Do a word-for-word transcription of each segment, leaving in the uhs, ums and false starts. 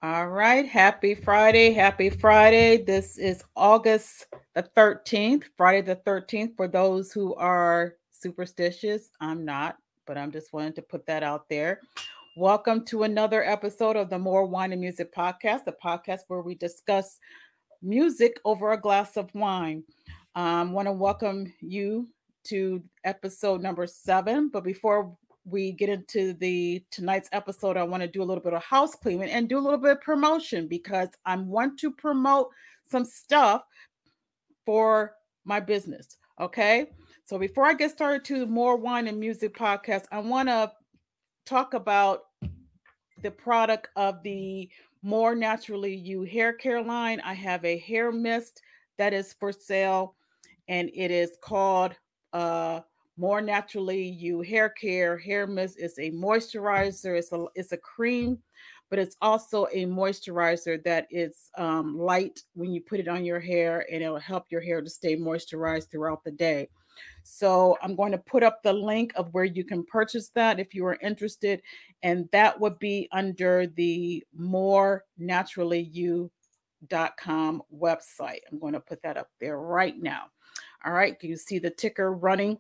All right. Happy Friday. Happy Friday. This is August the thirteenth, Friday the thirteenth. For those who are superstitious, I'm not, but I'm just wanting to put that out there. Welcome to another episode of the More Wine and Music Podcast, the podcast where we discuss music over a glass of wine. I um, want to welcome you to episode number seven. But before we get into the tonight's episode, I want to do a little bit of house cleaning and do a little bit of promotion because I want to promote some stuff for my business. Okay. So before I get started to more wine and music podcast, I want to talk about the product of the More Naturally You hair care line. I have a hair mist that is for sale, and it is called uh, More Naturally You hair care hair mist. It's a moisturizer. It's a it's a cream, but it's also a moisturizer that is um, light when you put it on your hair, and it'll help your hair to stay moisturized throughout the day. So I'm going to put up the link of where you can purchase that if you are interested. And that would be under the more naturally you dot com website. I'm going to put that up there right now. All right. You see the ticker running.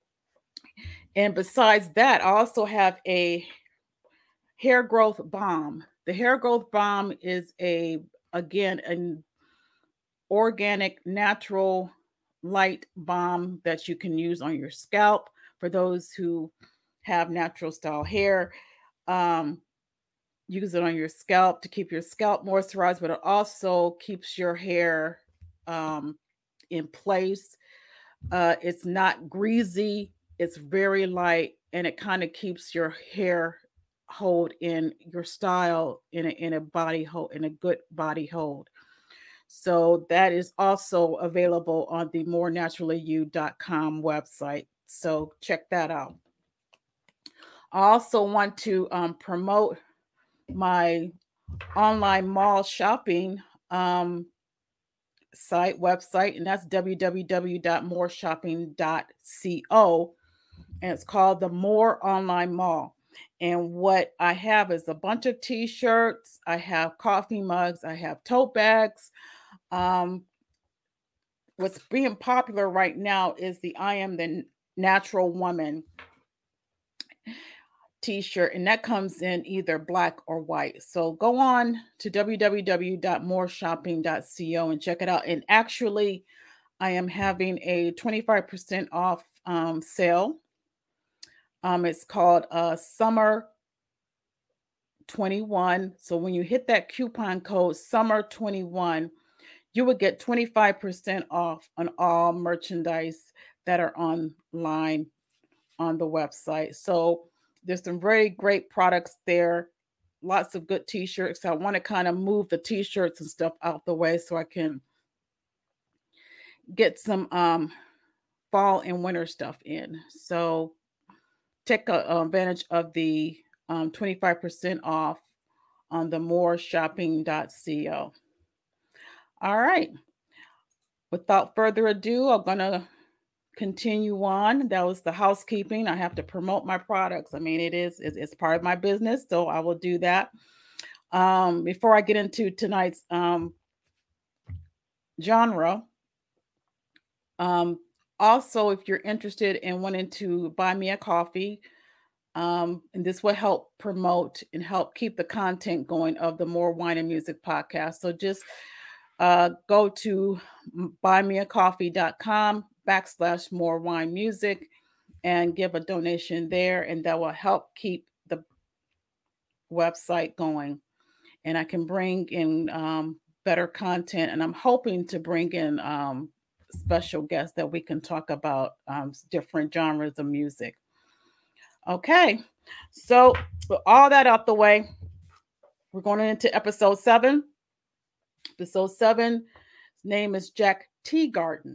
And besides that, I also have a hair growth balm. The hair growth balm is a, again, an organic, natural light balm that you can use on your scalp for those who have natural style hair. Um, use it on your scalp to keep your scalp moisturized, but it also keeps your hair um, in place. Uh, it's not greasy, it's very light, and it kind of keeps your hair hold in your style in a, in a body hold, in a good body hold. So that is also available on the more naturally you dot com website. So check that out. I also want to um, promote my online mall shopping um, site website, and that's w w w dot more shopping dot co, and it's called the More Online Mall. And what I have is a bunch of t-shirts, I have coffee mugs, I have tote bags. Um, what's being popular right now is the I Am the Natural Woman t-shirt, and that comes in either black or white. So go on to w w w dot more shopping dot co and check it out. And actually, I am having a twenty-five percent off um, sale. Um, it's called uh, Summer twenty-one. So when you hit that coupon code Summer twenty-one, you would get twenty-five percent off on all merchandise that are online on the website. So there's some very great products there, lots of good t-shirts. I want to kind of move the t-shirts and stuff out the way so I can get some um, fall and winter stuff in. So take a, a advantage of the um, twenty-five percent off on the more shopping dot co. All right. Without further ado, I'm going to continue on. That was the housekeeping. I have to promote my products. I mean, it is it's, it's part of my business, so I will do that. Um, before I get into tonight's um, genre, um, also, if you're interested in wanting to buy me a coffee, um, and this will help promote and help keep the content going of the More Wine and Music podcast. So just uh, go to buy me a coffee dot com backslash more wine music and give a donation there, and that will help keep the website going. And I can bring in um, better content, and I'm hoping to bring in um, special guests that we can talk about um, different genres of music. Okay, so with all that out the way, we're going into episode seven. Episode seven, his name is Jack Teagarden.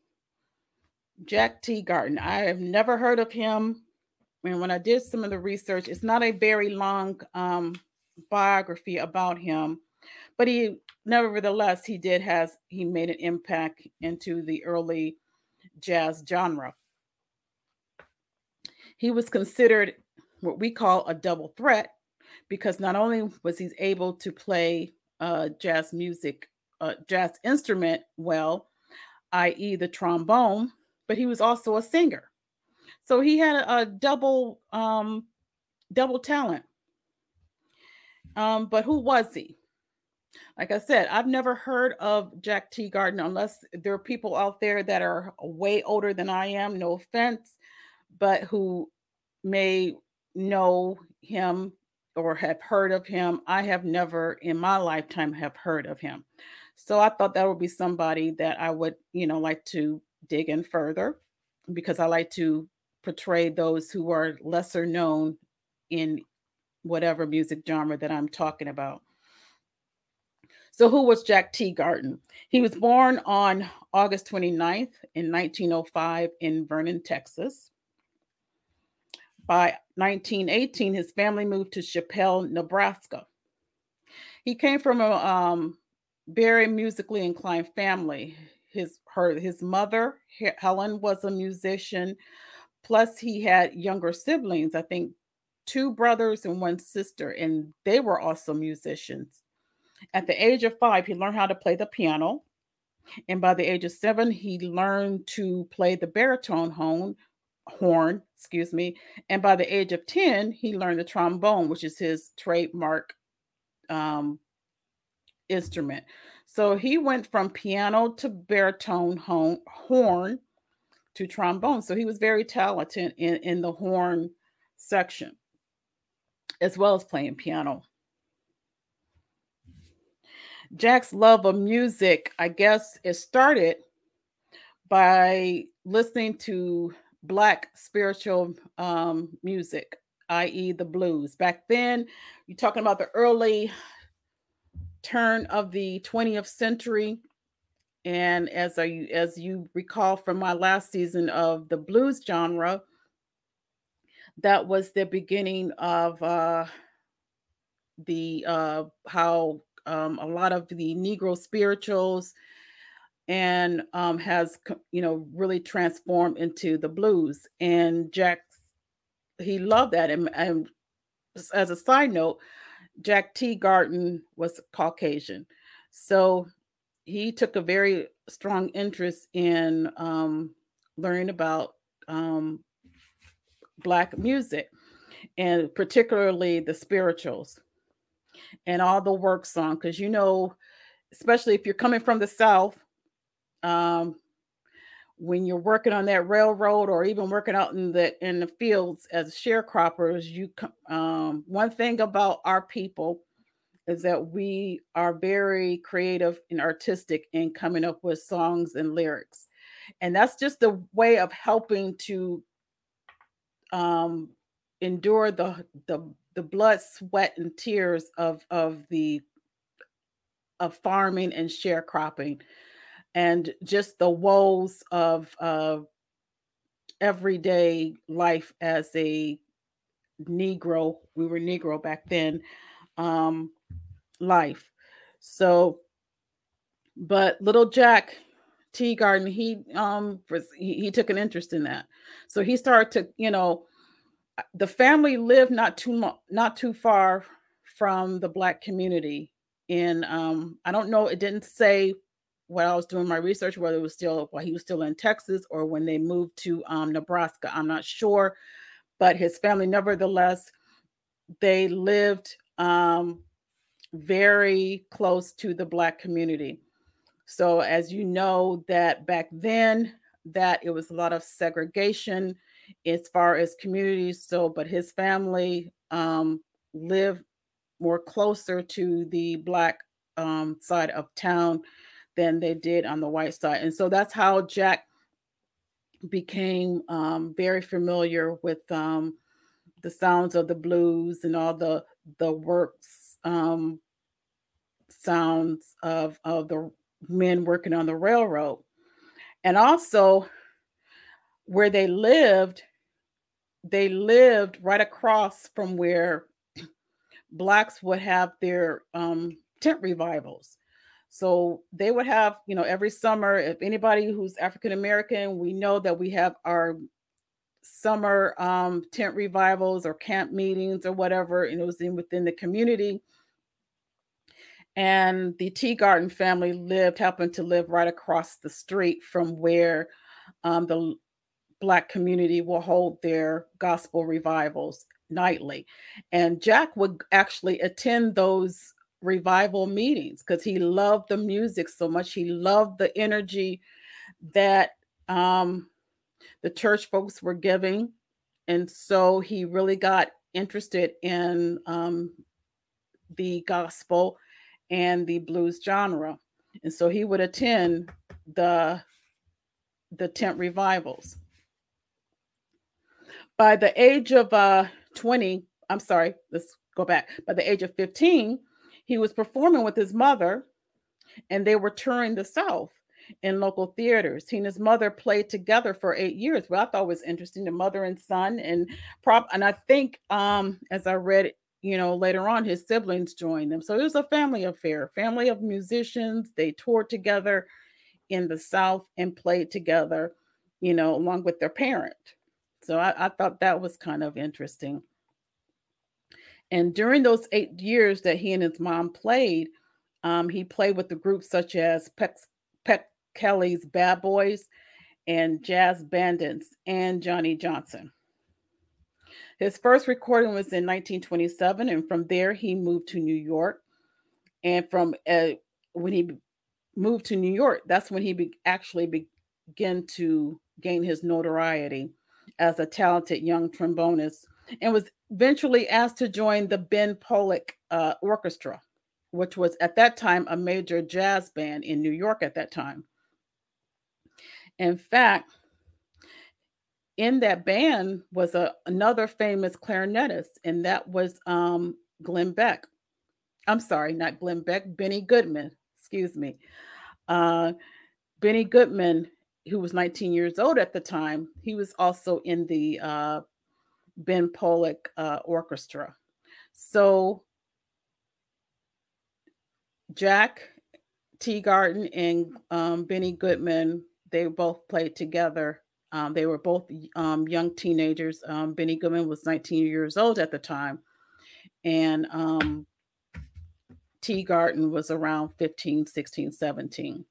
Jack Teagarden. I have never heard of him. And when I did some of the research, it's not a very long um, biography about him, but he, nevertheless, he did has he made an impact into the early jazz genre. He was considered what we call a double threat because not only was he able to play uh, jazz music, uh, jazz instrument well, i e, the trombone, but he was also a singer. So he had a, a double um, double talent. Um, but who was he? Like I said, I've never heard of Jack Teagarden unless there are people out there that are way older than I am, no offense, but who may know him or have heard of him. I have never in my lifetime have heard of him. So I thought that would be somebody that I would, you know, like to dig in further because I like to portray those who are lesser known in whatever music genre that I'm talking about. So, who was Jack Teagarden? He was born on August twenty-ninth in nineteen oh five in Vernon, Texas. By nineteen eighteen, his family moved to Chappelle, Nebraska. He came from a um, very musically inclined family. His her his mother He- Helen was a musician. Plus, he had younger siblings. I think two brothers and one sister, and they were also musicians. At the age of five, he learned how to play the piano. And by the age of seven, he learned to play the baritone horn, horn, excuse me. And by the age of ten, he learned the trombone, which is his trademark um, instrument. So he went from piano to baritone hon- horn to trombone. So he was very talented in, in the horn section, as well as playing piano. Jack's love of music, I guess, it started by listening to Black spiritual um, music, i e, the blues. Back then, you're talking about the early turn of the twentieth century. And as I as you recall from my last season of the blues genre, that was the beginning of uh, the uh, how um, a lot of the Negro spirituals and um, has you know really transformed into the blues. And Jack he loved that. And, and as a side note, Jack Teagarden was Caucasian, so he took a very strong interest in um, learning about um, Black music and particularly the spirituals and all the work song. Because you know, especially if you're coming from the South, um, when you're working on that railroad or even working out in the in the fields as sharecroppers, you um, one thing about our people is that we are very creative and artistic in coming up with songs and lyrics, and that's just a way of helping to um, endure the the the blood, sweat, and tears of of the of farming and sharecropping, and just the woes of uh, everyday life as a Negro. We were Negro back then. Um, life. So, but little Jack Teagarden, he um was, he, he took an interest in that. So he started to, you know, the family lived not too mo- not too far from the Black community. In um, I don't know, it didn't say when I was doing my research whether it was still while he was still in Texas or when they moved to um, Nebraska. I'm not sure, but his family, nevertheless, they lived um, very close to the Black community. So, as you know, that back then, that it was a lot of segregation as far as communities. So, but his family um, lived more closer to the Black um, side of town than they did on the white side. And so that's how Jack became um, very familiar with um, the sounds of the blues and all the the works um, sounds of of the men working on the railroad. And also where they lived, they lived right across from where blacks would have their um, tent revivals. So they would have, you know, every summer, if anybody who's African American, we know that we have our summer um, tent revivals or camp meetings or whatever, and it was in within the community. And the Teagarden family lived, happened to live right across the street from where um, the Black community will hold their gospel revivals nightly. And Jack would actually attend those revival meetings because he loved the music so much. He loved the energy that um, the church folks were giving. And so he really got interested in um, the gospel and the blues genre. And so he would attend the the tent revivals. By the age of uh, twenty, I'm sorry, let's go back. By the age of fifteen, he was performing with his mother, and they were touring the South in local theaters. He and his mother played together for eight years. Well, I thought was interesting, the mother and son, and prop. And I think, um, as I read, you know, later on, his siblings joined them. So it was a family affair, family of musicians. They toured together in the South and played together, you know, along with their parent. So I, I thought that was kind of interesting. And during those eight years that he and his mom played, um, he played with the groups such as Peck, Peck Kelly's Bad Boys and Jazz Bandits and Johnny Johnson. His first recording was in nineteen twenty-seven, and from there he moved to New York. And from uh, when he moved to New York, that's when he be- actually began to gain his notoriety as a talented young trombonist, and was eventually asked to join the Ben Pollock uh, Orchestra, which was at that time a major jazz band in New York at that time. In fact, in that band was a, another famous clarinetist, and that was um, Glenn Beck. I'm sorry, not Glenn Beck, Benny Goodman. Excuse me. Uh, Benny Goodman, who was nineteen years old at the time, he was also in the uh, Ben Pollock uh, Orchestra. So Jack Teagarden and um, Benny Goodman, they both played together. Um, they were both um, young teenagers. Um, Benny Goodman was nineteen years old at the time, and um, Teagarden was around fifteen, sixteen, seventeen.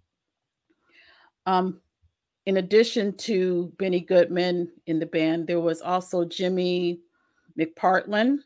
Um, in addition to Benny Goodman in the band, there was also Jimmy McPartland,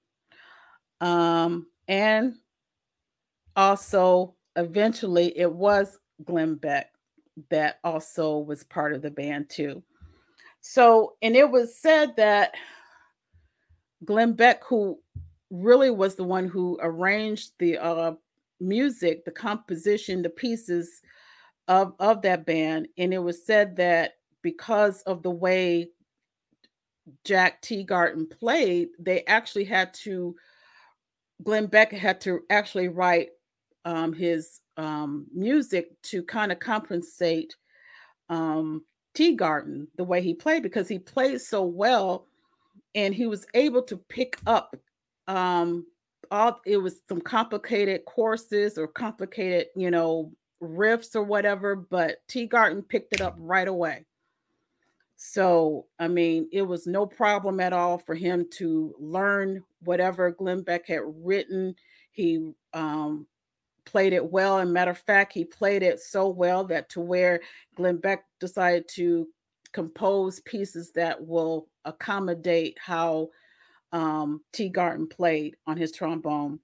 um, and also eventually it was Glenn Beck that also was part of the band too. So, and it was said that Glenn Beck, who really was the one who arranged the uh, music, the composition, the pieces of of that band, and it was said that because of the way Jack Teagarden played, they actually had to Glenn Beck had to actually write um, his um, music to kind of compensate um, Teagarden the way he played because he played so well, and he was able to pick up um, all. It was some complicated courses or complicated, you know, riffs or whatever, but Teagarden picked it up right away. So, I mean, it was no problem at all for him to learn whatever Glenn Beck had written. He um, played it well. And matter of fact, he played it so well that to where Glenn Beck decided to compose pieces that will accommodate how um, Teagarden played on his trombone.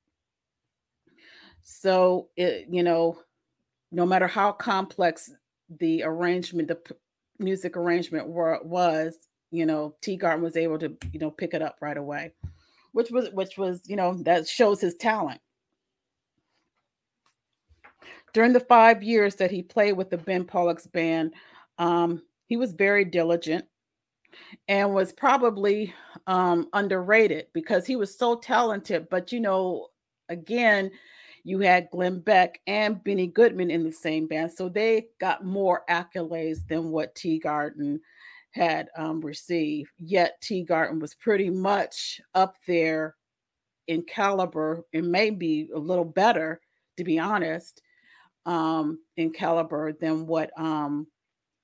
So, it, you know, no matter how complex the arrangement, the p- music arrangement were, was, you know, Teagarden was able to, you know, pick it up right away, which was, which was, you know, that shows his talent. During the five years that he played with the Ben Pollock's band, um, he was very diligent and was probably um, underrated because he was so talented. But, you know, again, you had Glenn Beck and Benny Goodman in the same band. So they got more accolades than what Teagarden had um, received. Yet Teagarden was pretty much up there in caliber and maybe a little better, to be honest, um, in caliber than what um,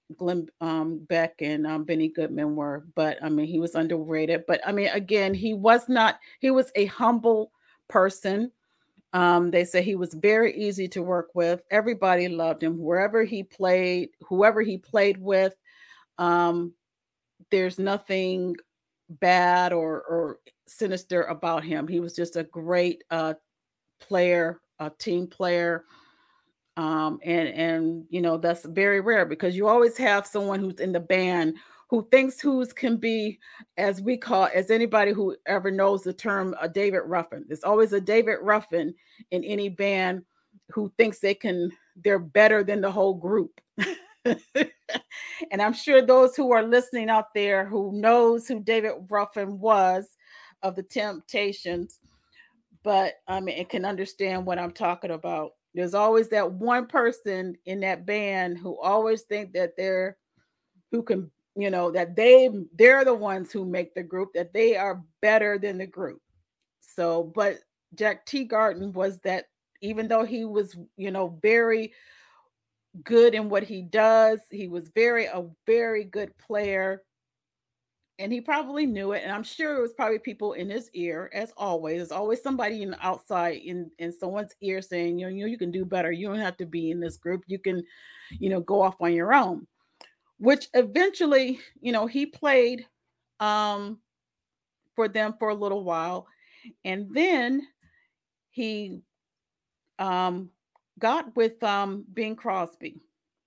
Glenn um, Beck and um, Benny Goodman were, but I mean, he was underrated. But I mean, again, he was not, he was a humble person. Um, they say he was very easy to work with. Everybody loved him. Wherever he played, whoever he played with, um, there's nothing bad or, or sinister about him. He was just a great uh, player, a team player. Um, and and you know that's very rare because you always have someone who's in the band who thinks who's can be, as we call, as anybody who ever knows the term, a David Ruffin. There's always a David Ruffin in any band who thinks they can, they're better than the whole group. And I'm sure those who are listening out there who knows who David Ruffin was of the Temptations, but I mean, it can understand what I'm talking about. There's always that one person in that band who always think that they're who can, you know, that they they're the ones who make the group, that they are better than the group. So, but Jack Teagarden was that, even though he was, you know, very good in what he does, he was very a very good player, and he probably knew it, and I'm sure it was probably people in his ear, as always. There's always somebody in the outside in in someone's ear saying, you know, you, you can do better. You don't have to be in this group. You can, you know, go off on your own. Which eventually, you know, he played um for them for a little while, and then he um got with um Bing Crosby.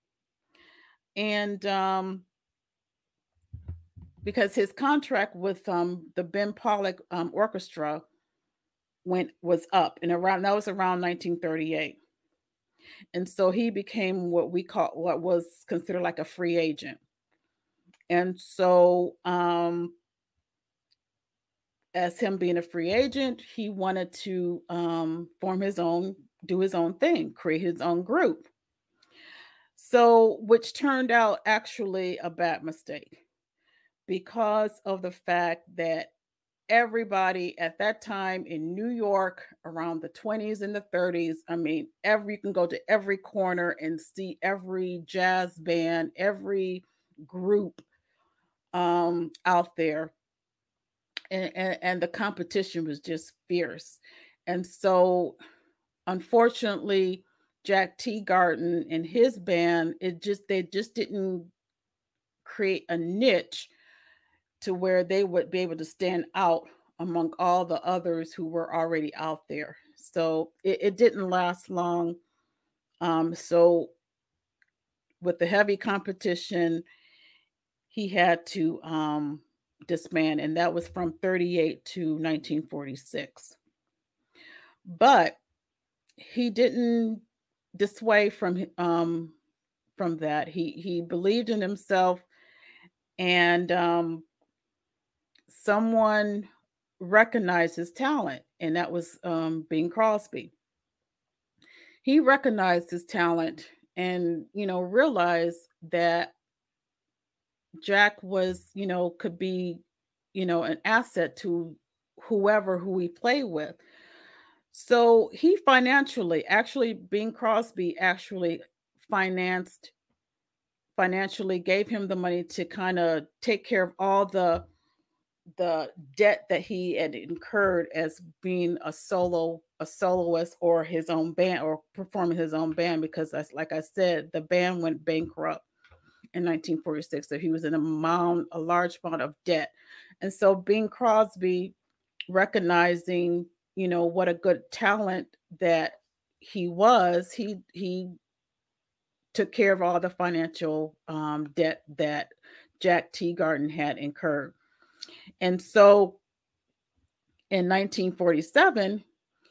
And um because his contract with um the Ben Pollock um, Orchestra went was up, and around that was around nineteen thirty-eight, and so he became what we call, what was considered like a free agent. And so um as him being a free agent, he wanted to um form his own, do his own thing, create his own group. So which turned out actually a bad mistake because of the fact that everybody at that time in New York around the twenties and the thirties, I mean, every, you can go to every corner and see every jazz band, every group um, out there. And, and, and the competition was just fierce. And so, unfortunately, Jack Teagarden and his band, it just, they just didn't create a niche to where they would be able to stand out among all the others who were already out there. So it, it didn't last long. Um, so with the heavy competition, he had to um, disband, and that was from thirty-eight to nineteen forty-six. But he didn't dissuade from um, from that. He he believed in himself, and um, someone recognized his talent, and that was um, Bing Crosby. He recognized his talent and, you know, realized that Jack was, you know, could be, you know, an asset to whoever who he played with. So he financially, actually, Bing Crosby actually financed, financially gave him the money to kind of take care of all the the debt that he had incurred as being a solo a soloist or his own band or performing his own band, because that's, like I said, the band went bankrupt in nineteen forty-six, so he was in a amount a large amount of debt. And so Bing Crosby, recognizing, you know, what a good talent that he was, he he took care of all the financial um, debt that Jack Teagarden had incurred. And so in nineteen forty-seven,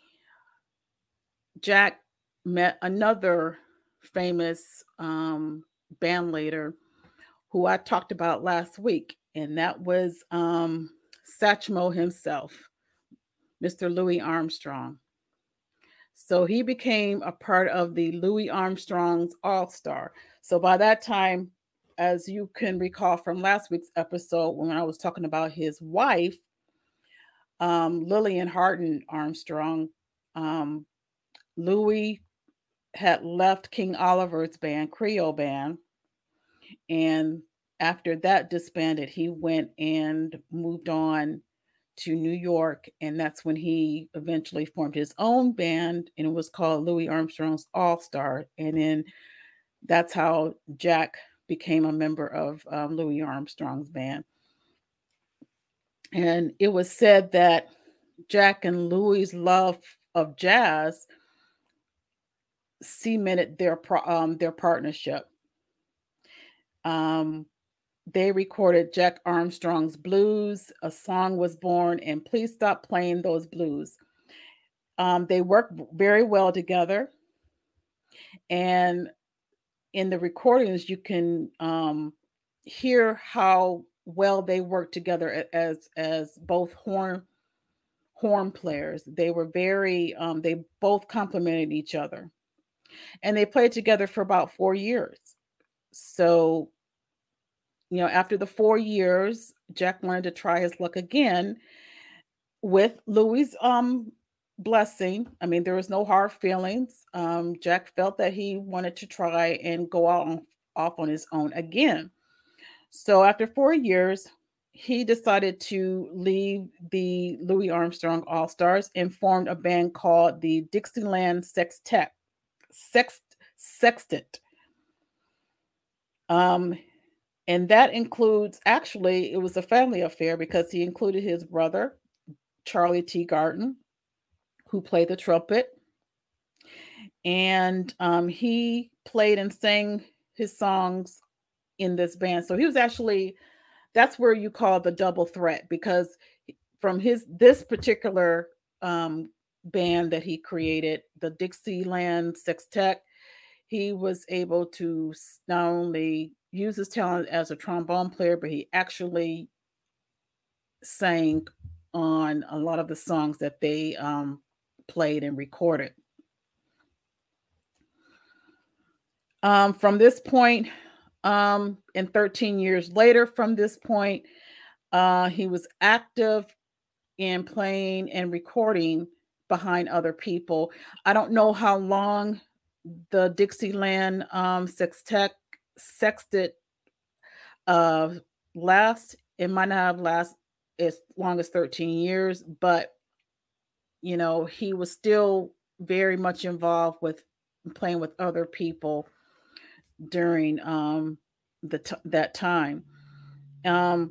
Jack met another famous um, band leader who I talked about last week, and that was um, Satchmo himself, Mister Louis Armstrong. So he became a part of the Louis Armstrong's All Star. So by that time, as you can recall from last week's episode, when I was talking about his wife, um, Lillian Harden Armstrong, um, Louis had left King Oliver's band, Creole Band, And after that disbanded, he went and moved on to New York, and that's when he eventually formed his own band, and it was called Louis Armstrong's All Star. And then that's how Jack became a member of um, Louis Armstrong's band. And it was said that Jack and Louis' love of jazz cemented their um, their partnership. Um, they recorded Jack Armstrong's Blues. A song was born, and Please Stop Playing Those Blues. Um, they worked very well together, and in the recordings, you can um, hear how well they worked together as as both horn horn players. They were very um, they both complemented each other, and they played together for about four years. So, you know, after the four years, Jack wanted to try his luck again with Louis' um blessing. I mean, there was no hard feelings. Um, Jack felt that he wanted to try and go out on, off on his own again. So after four years, he decided to leave the Louis Armstrong All Stars and formed a band called the Dixieland Sextet. Sext Sextet. Um, and that includes, actually, it was a family affair because he included his brother, Charlie Teagarden, who played the trumpet. And um, he played and sang his songs in this band. So he was actually, that's where you call the double threat, because from his this particular um, band that he created, the Dixieland Sextet, he was able to not only use his talent as a trombone player, but he actually sang on a lot of the songs that they um, played and recorded. Um, from this point, um, and thirteen years later from this point, uh, he was active in playing and recording behind other people. I don't know how long the Dixieland um, Sextet Sextet uh, last. It might not have last as long as thirteen years, but you know, he was still very much involved with playing with other people during um, the t- that time. Um,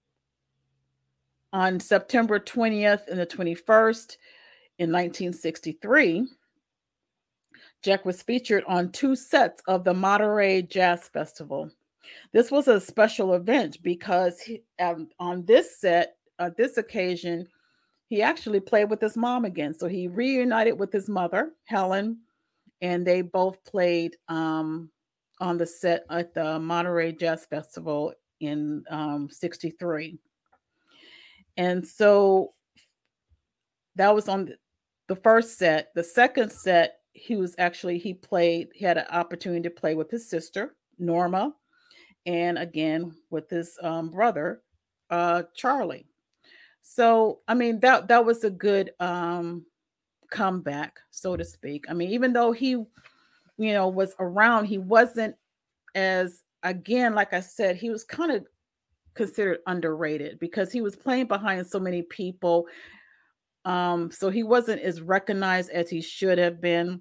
on September twentieth and the twenty-first in nineteen sixty-three, Jack was featured on two sets of the Monterey Jazz Festival. This was a special event because he, um, on this set, uh, this occasion, he actually played with his mom again. So he reunited with his mother, Helen, and they both played um, on the set at the Monterey Jazz Festival in um, sixty-three. And so that was on the first set. The second set, he was actually, he played, he had an opportunity to play with his sister, Norma, and again with his um, brother, uh, Charlie. So, I mean, that that was a good um, comeback, so to speak. I mean, even though he, you know, was around, he wasn't as, again, like I said, he was kind of considered underrated because he was playing behind so many people. Um, so he wasn't as recognized as he should have been.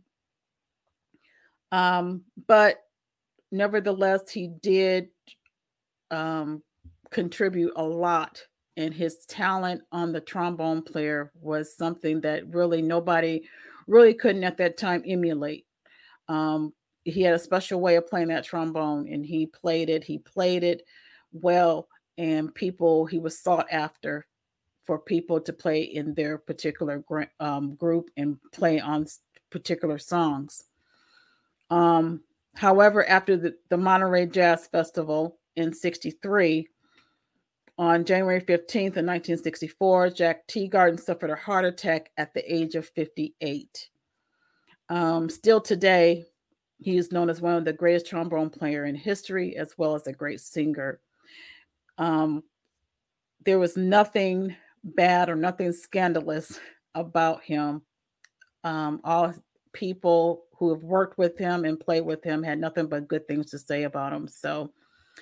Um, but nevertheless, he did um, contribute a lot, and his talent on the trombone player was something that really nobody really couldn't at that time emulate. Um, he had a special way of playing that trombone, and he played it. He played it well, and people, he was sought after for people to play in their particular gr- um, group and play on s- particular songs. Um, however, after the, the Monterey Jazz Festival in sixty-three, on January fifteenth in nineteen sixty-four, Jack Teagarden suffered a heart attack at the age of fifty-eight. Um, still today, he is known as one of the greatest trombone player in history, as well as a great singer. Um, there was nothing bad or nothing scandalous about him. Um, all people who have worked with him and played with him had nothing but good things to say about him. So,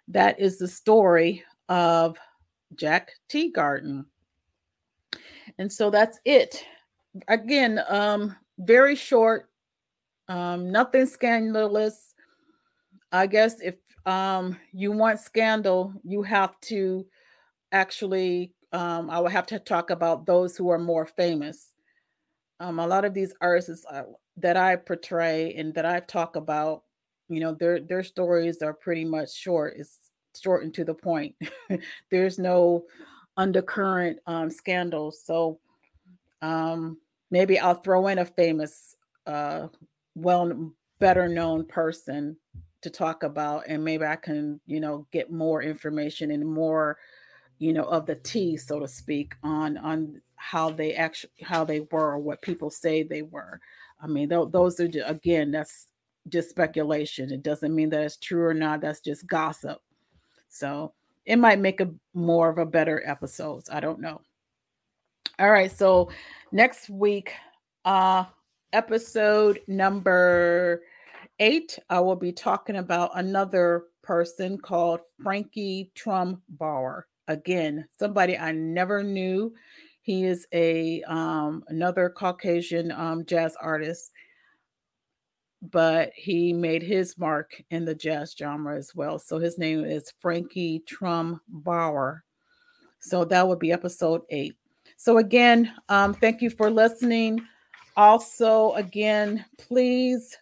that is the story of Jack Teagarden. And so that's it. Again, um, very short, um, nothing scandalous. I guess if um, you want scandal, you have to actually, um, I would have to talk about those who are more famous. Um, a lot of these artists uh, that I portray and that I talk about, you know, their their stories are pretty much short. It's short and to the point. There's no undercurrent um, scandals. So um, maybe I'll throw in a famous, uh, well, better known person to talk about, and maybe I can, you know, get more information and more, you know, of the tea, so to speak, on on how they actually how they were or what people say they were. I mean, th- those are ju- again, that's just speculation. It doesn't mean that it's true or not. That's just gossip. So it might make a more of a better episodes. I don't know. All right, so next week, uh, episode number eight, I will be talking about another person called Frankie Trumbauer. Again, somebody I never knew. He is a um, another Caucasian um, jazz artist, but he made his mark in the jazz genre as well. So his name is Frankie Trumbauer. So that would be episode eight. So again, um, thank you for listening. Also, again, please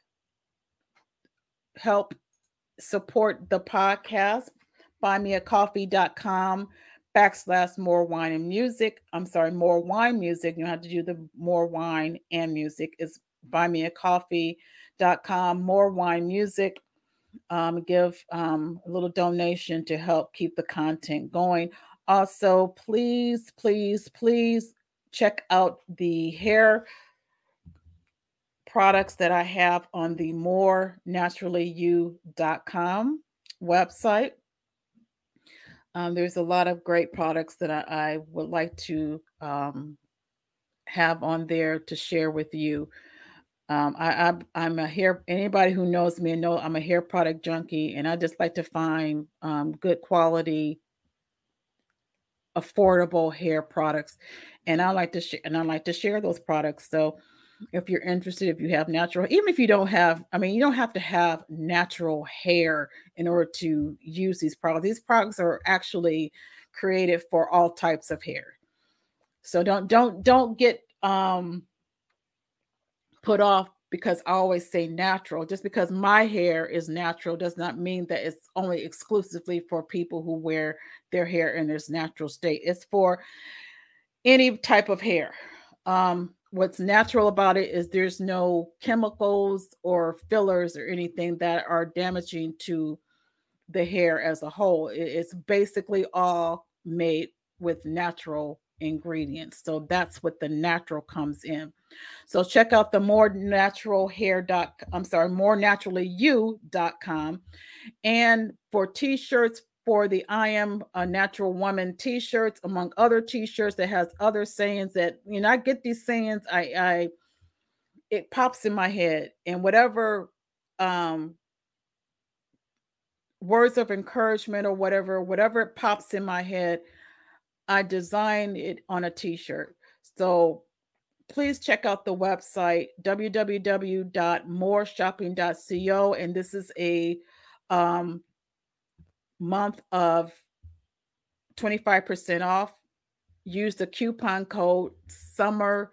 help support the podcast. Buymeacoffee.com backslash more wine and music. I'm sorry, more wine music. You have to do the more wine and music. Is buymeacoffee.com more wine music. Um, give um, a little donation to help keep the content going. Also, please, please, please check out the hair products that I have on the more naturally you dot com website. Um, there's a lot of great products that I, I would like to um, have on there to share with you. Um, I, I I'm a hair. Anybody who knows me know I'm a hair product junkie, and I just like to find um, good quality, affordable hair products, and I like to share. And I like to share those products. So if you're interested, if you have natural, even if you don't have, I mean, you don't have to have natural hair in order to use these products. These products are actually created for all types of hair. So don't don't don't get um put off because I always say natural. Just because my hair is natural does not mean that it's only exclusively for people who wear their hair in its natural state. It's for any type of hair. Um, what's natural about it is there's no chemicals or fillers or anything that are damaging to the hair as a whole. It's basically all made with natural ingredients. So that's what the natural comes in. So check out the more natural hair dot I'm sorry, more naturally you dot com. And for t-shirts, for the I Am a Natural Woman t-shirts, among other t-shirts that has other sayings that, you know, I get these sayings, I I it pops in my head, and whatever um words of encouragement or whatever, whatever it pops in my head, I design it on a t-shirt. So please check out the website w w w dot more shopping dot co, and this is a um month of twenty-five percent off. Use the coupon code summer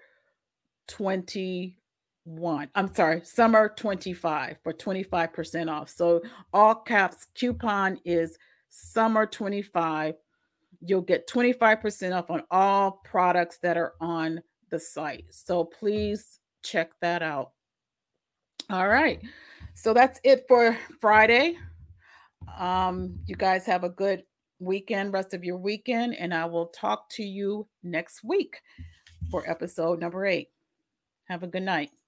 twenty-one. I'm sorry, summer twenty-five for twenty-five percent off. So all caps coupon is summer twenty-five. You'll get twenty-five percent off on all products that are on the site. So please check that out. All right. So that's it for Friday. Um, you guys have a good weekend, rest of your weekend, and I will talk to you next week for episode number eight. Have a good night.